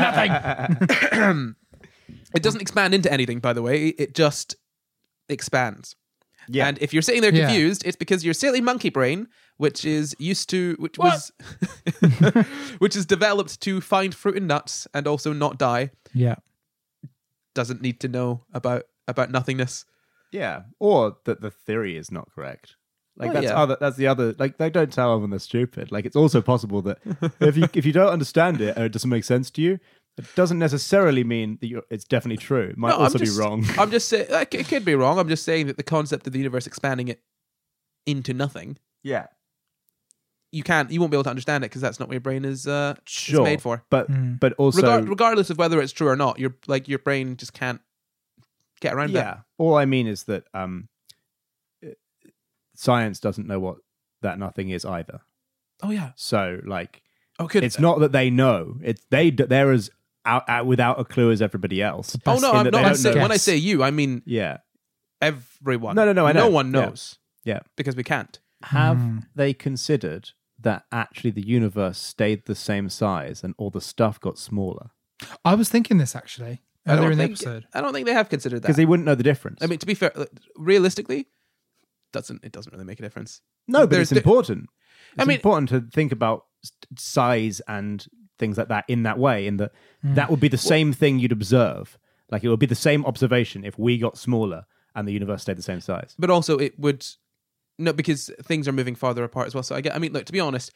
nothing. It doesn't expand into anything, by the way. It just expands. Yeah. And if you're sitting there Yeah. confused, it's because your silly monkey brain, which is used to, which was, which is developed to find fruit and nuts and also not die, Yeah. doesn't need to know about about nothingness. Yeah, or that the theory is not correct. Like Oh, that's yeah. other. That's the other. Like they don't tell them when they're stupid. Like it's also possible that if you if you don't understand it or it doesn't make sense to you, it doesn't necessarily mean that you're, it's definitely true. It might No, I'm also just- be wrong. I'm just saying, like, it could be wrong. I'm just saying that the concept of the universe expanding it into nothing, Yeah, you can't, you won't be able to understand it because that's not what your brain is, uh, is sure. made for. But Mm. but also Regar- regardless of whether it's true or not, your like your brain just can't get around yeah. that. All I mean is that um, science doesn't know what that nothing is either. Oh yeah. So like Oh, could it's not that they know. It's they they're as out, out without a clue as everybody else. Oh no, in I'm that not. they I'm don't saying, know. when I Guess. say you, I mean Yeah. everyone. No, no, no, I No know. one Yeah. knows. Yeah. because we can't. Have Hmm. they considered that actually the universe stayed the same size and all the stuff got smaller? I was thinking this actually I earlier don't in the think, episode. I don't think they have considered that. Because they wouldn't know the difference. I mean, to be fair, realistically, doesn't it doesn't really make a difference. no, but there's it's the- important. It's I mean- important to think about s- size and things like that in that way. In that that would be the same thing you'd observe. Like it would be the same observation if we got smaller and the universe stayed the same size. But also, it would no because things are moving farther apart as well. So I get. I mean, look. To be honest,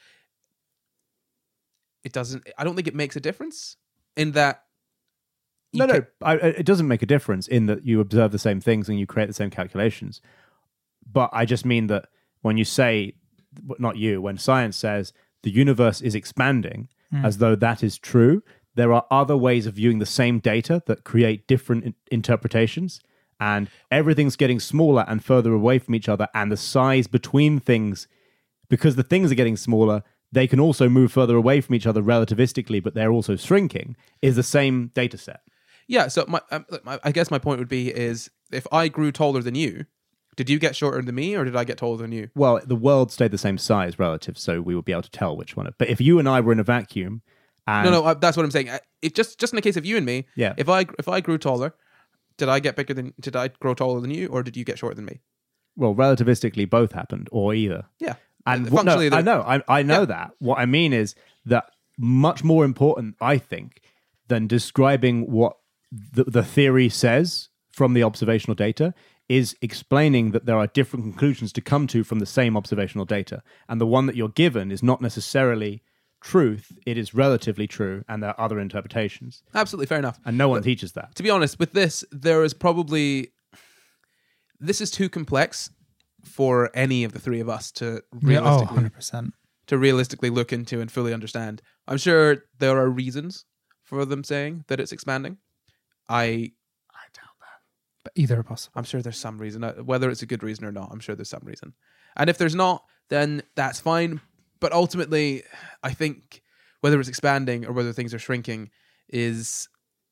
it doesn't. I don't think it makes a difference in that. you No, no, could- I, I- it doesn't make a difference in that you observe the same things and you create the same calculations. But I just mean that when you say, not you, when science says the universe is expanding, as though that is true, there are other ways of viewing the same data that create different in- interpretations. And everything's getting smaller and further away from each other. And the size between things, because the things are getting smaller, they can also move further away from each other relativistically, but they're also shrinking, is the same data set. Yeah. So my, um, look, my, I guess my point would be is if I grew taller than you, did you get shorter than me, or did I get taller than you? Well, the world stayed the same size relative, so we would be able to tell which one. But if you and I were in a vacuum, and No, no, I, that's what I'm saying. I- It just just in the case of you and me. Yeah. If I if I grew taller, did I get bigger than? Did I grow taller than you, or did you get shorter than me? well, relativistically, both happened, or either. Yeah. And Uh, what, no, functionally, I they're- know, I, I know Yeah. that. What I mean is that much more important, I think, than describing what the, the theory says from the observational data is explaining that there are different conclusions to come to from the same observational data. And the one that you're given is not necessarily truth, it is relatively true, and there are other interpretations. Absolutely fair enough. And no one teaches that. To be honest, with this, there is probably this is too complex for any of the three of us to Yeah, oh, realistically one hundred percent. to realistically look into and fully understand. I'm sure there are reasons for them saying that it's expanding. I But either are possible. I'm sure there's some reason, uh, whether it's a good reason or not. I'm sure there's some reason, and if there's not, then that's fine. But ultimately, I think whether it's expanding or whether things are shrinking is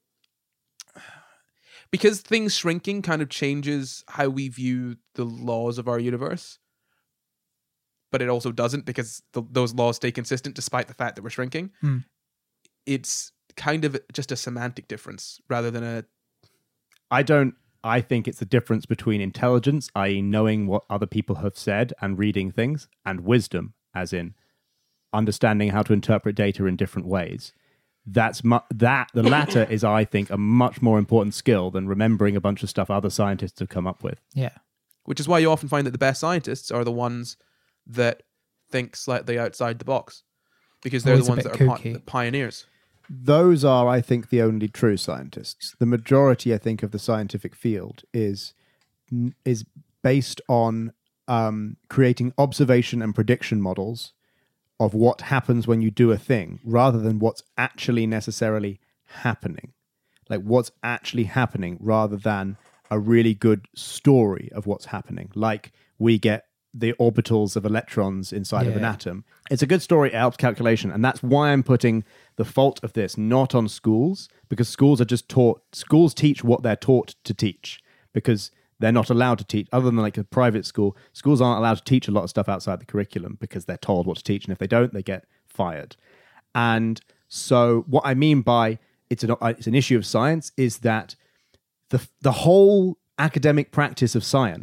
because things shrinking kind of changes how we view the laws of our universe. But it also doesn't because th those laws stay consistent despite the fact that we're shrinking. Hmm. It's kind of just a semantic difference rather than a I don't. I think it's the difference between intelligence, that is, knowing what other people have said and reading things, and wisdom, as in understanding how to interpret data in different ways. That's mu- that. The latter is, I think, a much more important skill than remembering a bunch of stuff other scientists have come up with. Yeah. which is why you often find that the best scientists are the ones that think slightly outside the box because they're Always the a ones bit that are pi- kooky. the pioneers. Those are, I think, the only true scientists. The majority, I think, of the scientific field is is based on um, creating observation and prediction models of what happens when you do a thing, rather than what's actually necessarily happening. Like what's actually happening, rather than a really good story of what's happening. Like we get the orbitals of electrons inside of an Yeah. atom. It's a good story, it helps calculation, and that's why I'm putting the fault of this not on schools, because schools are just taught, schools teach what they're taught to teach, because they're not allowed to teach, other than like a private school, schools aren't allowed to teach a lot of stuff outside the curriculum because they're told what to teach, and if they don't, they get fired. And so what I mean by it's an, it's an issue of science is that the the whole academic practice of science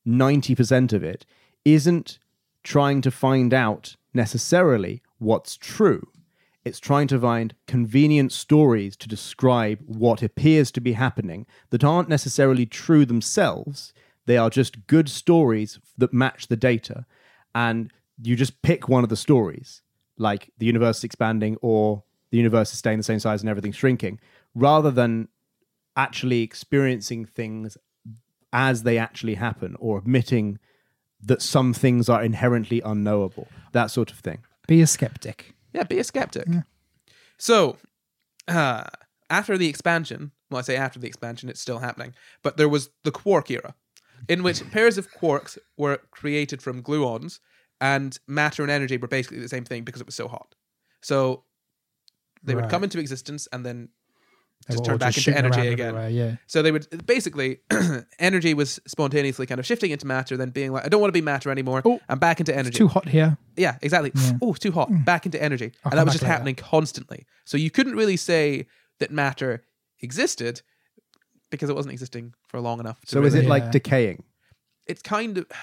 ninety percent of it isn't trying to find out necessarily what's true. It's trying to find convenient stories to describe what appears to be happening that aren't necessarily true themselves. They are just good stories that match the data. And you just pick one of the stories, like the universe is expanding or the universe is staying the same size and everything's shrinking, rather than actually experiencing things as they actually happen or admitting that some things are inherently unknowable, that sort of thing. Be a skeptic. Yeah, be a skeptic. Yeah. So, uh, after the expansion, well, I say after the expansion, it's still happening, but there was the quark era, in which pairs of quarks were created from gluons, and matter and energy were basically the same thing because it was so hot. So, they would Right. come into existence and then They just were turn all back into shooting energy around again. everywhere, Yeah. So they would basically, energy was spontaneously kind of shifting into matter, then being like, I don't want to be matter anymore. Oh, I'm back into It's energy. too hot here. Yeah, exactly. Yeah. Oh, too hot. Back into energy. I'll and that come was back just later. happening constantly. So you couldn't really say that matter existed because it wasn't existing for long enough. To So is really- it like Yeah. decaying? It's kind of.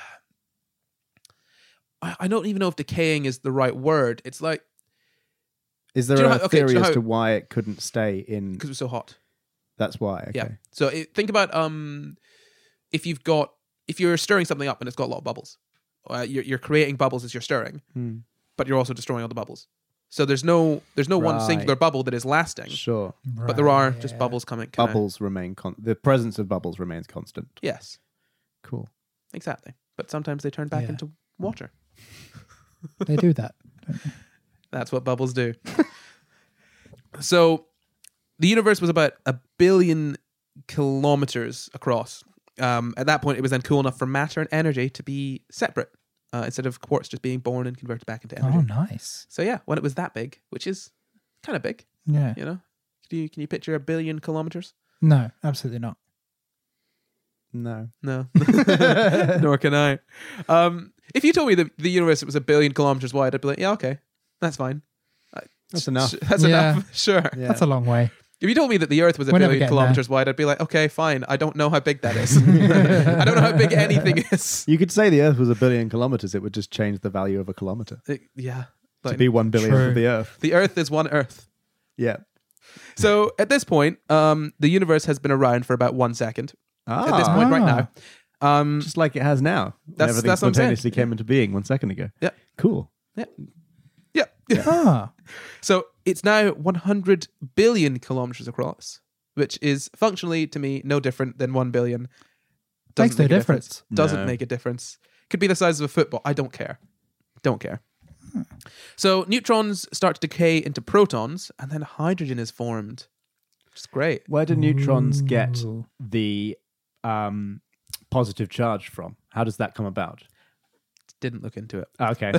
I I don't even know if decaying is the right word. It's like, Is there Do you know a how- okay, do theory you know as how- to why it couldn't stay in? because it was so hot. That's why. Okay. Yeah. So it, think about um, if you've got if you're stirring something up and it's got a lot of bubbles, uh, you're, you're creating bubbles as you're stirring, Hmm. but you're also destroying all the bubbles. So there's no there's no one Right. singular bubble that is lasting, Sure. but there are Right, just yeah. bubbles coming. kinda- Bubbles remain con- the presence of bubbles remains constant. Yes, Cool. exactly. But sometimes they turn back Yeah. into water. They do that. That's what bubbles do. So the universe was about a billion kilometers across. Um, at that point, it was then cool enough for matter and energy to be separate uh, instead of quarks just being born and converted back into energy. Oh, nice. So yeah, when it was that big, which is kind of big, Yeah. you know, can you can you picture a billion kilometers? No, absolutely not. No. No, nor can I. Um, if you told me that the universe was a billion kilometers wide, I'd be like, yeah, okay, that's fine. That's enough. Sh- That's Yeah. enough. Sure. Yeah. That's a long way. If you told me that the Earth was a We're never billion getting kilometers wide, I'd be like, okay, fine. I don't know how big that is. I don't know how big anything is. You could say the Earth was a billion kilometers. It would just change the value of a kilometer It- yeah. to Like, be one billionth True. of the Earth. the Earth is one Earth. Yeah. So at this point, um, the universe has been around for about one second. Ah, At this point, right Ah. now. Um, just like it has now. when That's- everything that's what I'm saying. spontaneously came into being one second ago. Yeah. Cool. yeah. Yeah. Ah, So it's now one hundred billion kilometers across, which is functionally to me no different than one billion. Makes no make a difference. Doesn't No. make a difference. Could be the size of a football. I don't care. Don't care. So neutrons start to decay into protons, and then hydrogen is formed, which is great. Where do neutrons get Ooh. the um, positive charge from? How does that come about? Didn't look into it. Okay.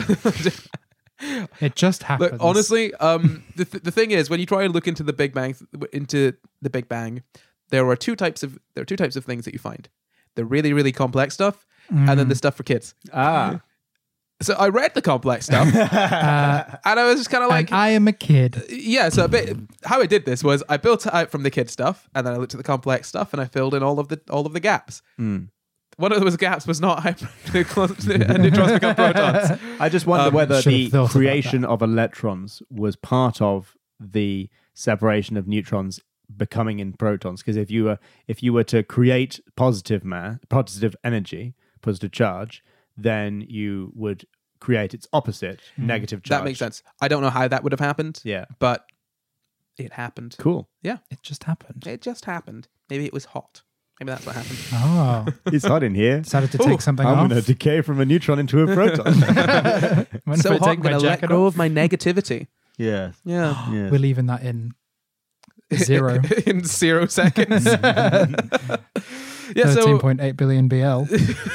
It just happens. Look, honestly, um, the th- the thing is, when you try and look into the Big Bang, into the Big Bang, there are two types of there are two types of things that you find: the really really complex stuff, and Mm. then the stuff for kids. ah. So I read the complex stuff, Uh, and I was just kind of like, and I am a kid. yeah. So a bit how I did this was I built it out from the kid stuff, and then I looked at the complex stuff, and I filled in all of the all of the gaps. Mm. One of those gaps was not hyper- neutrons become protons. I just wonder Um, whether should have the thought about creation of electrons was part of the separation of neutrons becoming in protons. Because if you were if you were to create positive mass, positive energy, positive charge, then you would create its opposite, negative charge. That makes sense. I don't know how that would have happened, Yeah. but it happened. Cool. It just happened. It just happened. Maybe it was hot. Maybe that's what happened. Oh, It's hot in here. decided to take Ooh, something I'm off. going to decay from a neutron into a proton. When So I hot, take I'm my going to let jacket go off, of my negativity. yeah. Yeah. Yeah. we're leaving that in zero. In zero seconds. yeah, Thirteen so point eight billion B L.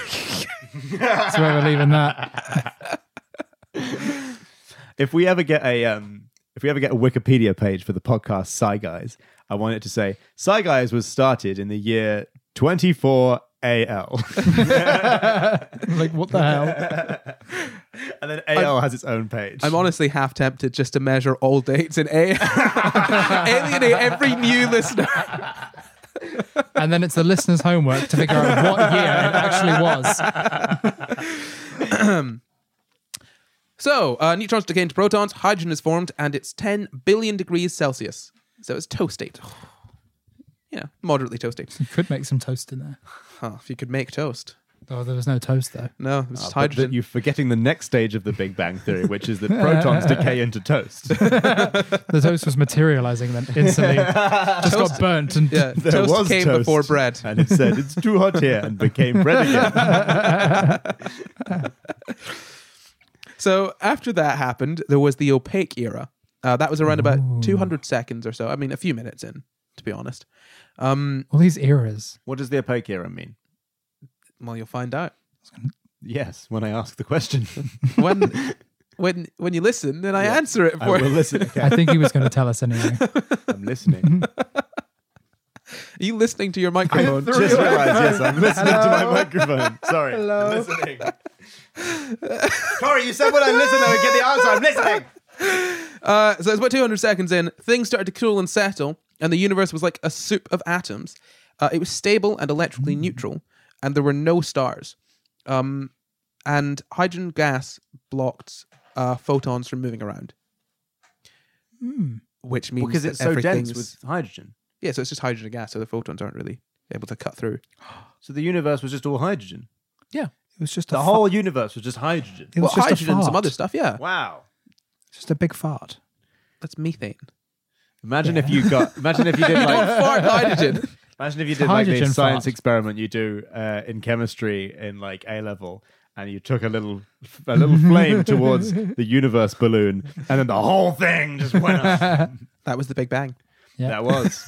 That's where we're leaving that. If we ever get a um, if we ever get a Wikipedia page for the podcast Sci Guys, I want it to say Sci Guys was started in the year twenty-four A L. Like, what the hell? And then A L has its own page. I'm honestly half tempted just to measure all dates in A. Alienate every new listener. And then it's the listener's homework to figure out what year it actually was. So, uh, neutrons decay into protons, hydrogen is formed, and it's ten billion degrees Celsius. So it's toasty. You know, moderately toasty. You could make some toast in there. Huh, if you could make toast. Oh, there was no toast though. No, it was just But hydrogen. that you're forgetting the next stage of the Big Bang Theory, which is that protons decay into toast. The toast was materializing then instantly. Just got burnt and Yeah, There toast was came toast. before bread. And it said, it's too hot here, and became bread again. So after that happened, there was the opaque era. Uh, that was around about two hundred seconds or so. I mean, a few minutes in, to be honest. Um, all these eras. What does the opaque era mean? well, you'll find out. Yes, when I ask the question. When when when you listen, then I Yeah. answer it I for will you. listen. Okay. I think he was going to tell us anyway. I'm listening. Are you listening to your I microphone? just realized, yes, I'm listening to my microphone. Sorry. I'm listening. Corey, you said when I listen, I would get the answer. I'm listening. Uh, so it's about two hundred seconds in. Things started to cool and settle, and the universe was like a soup of atoms. Uh, it was stable and electrically neutral, and there were no stars. Um, and hydrogen gas blocked uh, photons from moving around. Which means Because that it's so dense everything's- with hydrogen. Yeah, so it's just hydrogen gas, so the photons aren't really able to cut through. So the universe was just all hydrogen. Yeah. It was just The a whole universe was just hydrogen. It Well, was just hydrogen a and fart. some other stuff, yeah. Wow. Just a big fart. That's methane. Imagine if you got. Imagine if you did You don't like. fart hydrogen. Imagine if you It's did like hydrogen this science fart. experiment you do uh, in chemistry in like A level, and you took a little a little flame towards the universe balloon, and then the whole thing just went up. That was the Big Bang. Yeah. That was.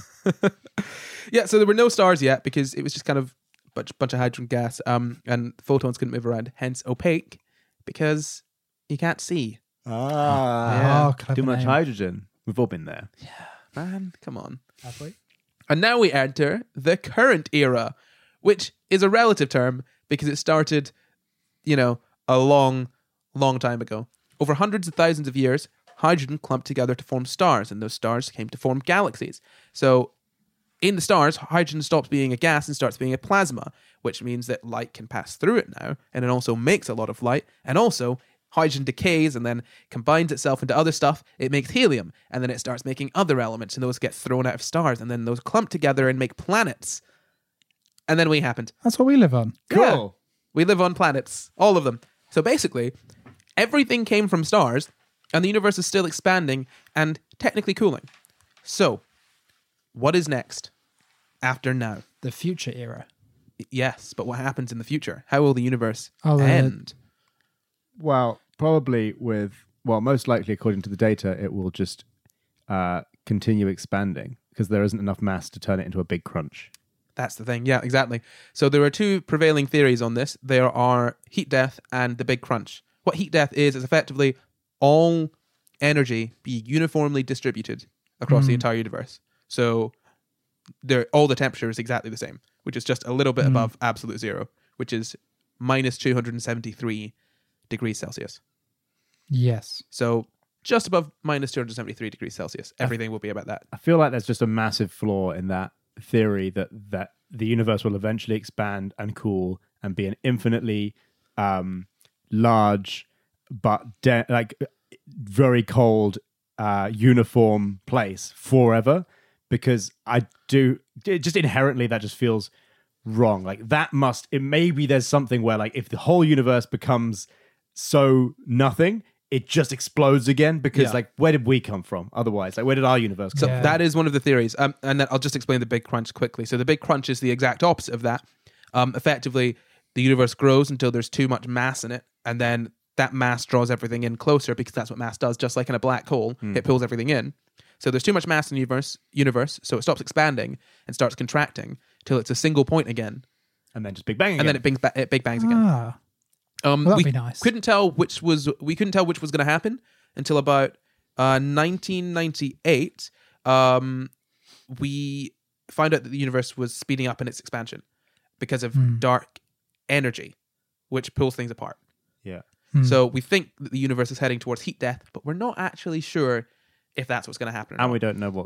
Yeah, so there were no stars yet because it was just kind of a bunch, bunch of hydrogen gas, um, and photons couldn't move around, hence opaque, because you can't see. Ah. Yeah. Oh, clever Too much name. hydrogen. We've all been there. Man, come on. Have we? And now we enter the current era, which is a relative term because it started, you know, a long, long time ago. Over hundreds of thousands of years, hydrogen clumped together to form stars, and those stars came to form galaxies. So in the stars, hydrogen stops being a gas and starts being a plasma, which means that light can pass through it now, and it also makes a lot of light, and also hydrogen decays and then combines itself into other stuff. It makes helium, and then it starts making other elements, and those get thrown out of stars, and then those clump together and make planets. And then we happened. That's what we live on. Cool. Yeah. We live on planets, all of them. So basically, everything came from stars, and the universe is still expanding and technically cooling. So, what is next after now? The future era. Yes, but what happens in the future? How will the universe Oh, uh, end? Well, probably with, well, most likely, according to the data, it will just uh, continue expanding because there isn't enough mass to turn it into a big crunch. That's the thing. Yeah, exactly. So there are two prevailing theories on this. There are heat death and the big crunch. What heat death is, is effectively all energy be uniformly distributed across the entire universe. So there, all the temperature is exactly the same, which is just a little bit above absolute zero, which is minus two hundred seventy-three degrees Celsius. Yes. So just above minus two hundred seventy-three degrees Celsius. Everything will be about that. I feel like there's just a massive flaw in that theory that that the universe will eventually expand and cool and be an infinitely um, large but de- like very cold uh, uniform place forever. Because I do it just inherently that just feels wrong. Like that must it maybe there's something where like if the whole universe becomes so nothing, it just explodes again because Yeah. like where did we come from otherwise? Like where did our universe come So Yeah. that is one of the theories. Um, and then I'll just explain the big crunch quickly. So the big crunch is the exact opposite of that. Um, effectively, the universe grows until there's too much mass in it, and then that mass draws everything in closer because that's what mass does. Just like in a black hole, it pulls everything in. So there's too much mass in the universe, universe, so it stops expanding and starts contracting till it's a single point again, and then just big bang again. and then it, bing, ba- it big bangs again. Ah. Um, Well, that'd we be nice. couldn't tell which was we couldn't tell which was going to happen until about uh, nineteen ninety-eight. Um, we found out that the universe was speeding up in its expansion because of Hmm. dark energy, which pulls things apart. yeah. Hmm. So we think that the universe is heading towards heat death, but we're not actually sure if that's what's going to happen. or And not. we don't know what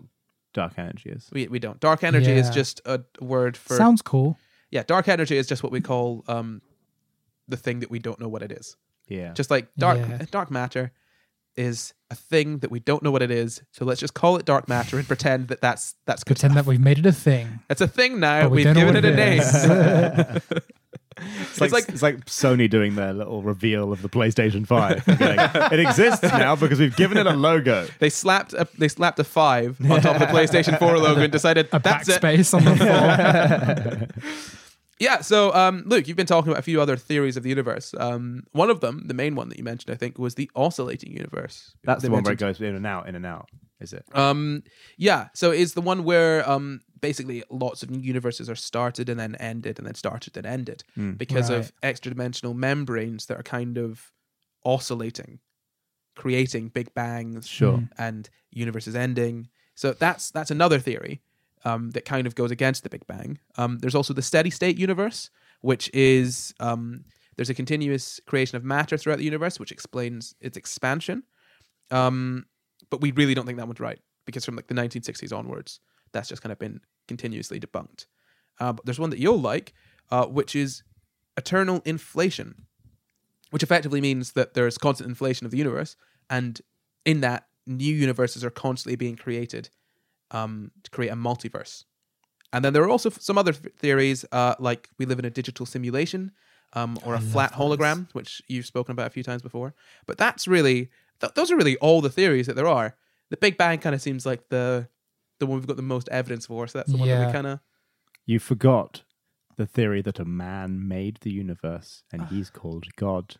dark energy is. We we don't. Dark energy is Yeah. just a word for Sounds cool. yeah. Dark energy is just what we call um the thing that we don't know what it is. Yeah. Just like dark Yeah. dark matter is a thing that we don't know what it is. So let's just call it dark matter and pretend that that's that's good. Pretend that we've made it a thing. It's a thing now. But we We've don't know given it what a it name. is. It's like, like- it's like Sony doing their little reveal of the PlayStation five. Going, it exists now because we've given it a logo. They slapped a they slapped a five on top of the PlayStation four logo and decided A that's it. backspace on the floor. Yeah, so um, Luke, you've been talking about a few other theories of the universe. Um, one of them, the main one that you mentioned, I think, was the oscillating universe. That's They the one where it mentioned- goes in and out, in and out. Is it? Um, yeah, so it's the one where um, basically lots of new universes are started and then ended and then started and ended because of Right. extra dimensional membranes that are kind of oscillating, creating big bangs Sure. and universes ending. So that's that's another theory um, that kind of goes against the Big Bang. Um, there's also the steady state universe, which is um, there's a continuous creation of matter throughout the universe, which explains its expansion. Um, but we really don't think that one's right because from like the nineteen sixties onwards, that's just kind of been continuously debunked. Uh, but there's one that you'll like, uh, which is eternal inflation, which effectively means that there's constant inflation of the universe, and in that, new universes are constantly being created um, to create a multiverse. And then there are also f- some other th- theories, uh, like we live in a digital simulation, um, or a flat hologram, which you've spoken about a few times before. But that's really, th- those are really all the theories that there are. The Big Bang kind of seems like the the one we've got the most evidence for, so that's the one that Yeah. we kind of... You forgot the theory that a man made the universe and he's called God.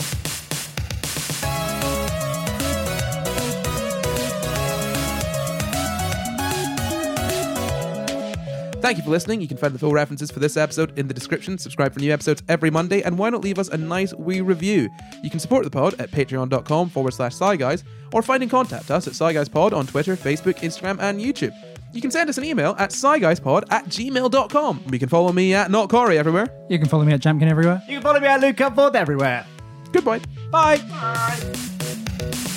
Thank you for listening. You can find the full references for this episode in the description. Subscribe for new episodes every Monday, and why not leave us a nice wee review? You can support the pod at patreon.com forward slash SciGuys, or find and contact us at SciGuysPod on Twitter, Facebook, Instagram, and YouTube. You can send us an email at SciGuysPod at gmail dot com. You can follow me at Not Corey everywhere. You can follow me at Jamkin everywhere. You can follow me at Luke Cupboard everywhere. Goodbye. Bye.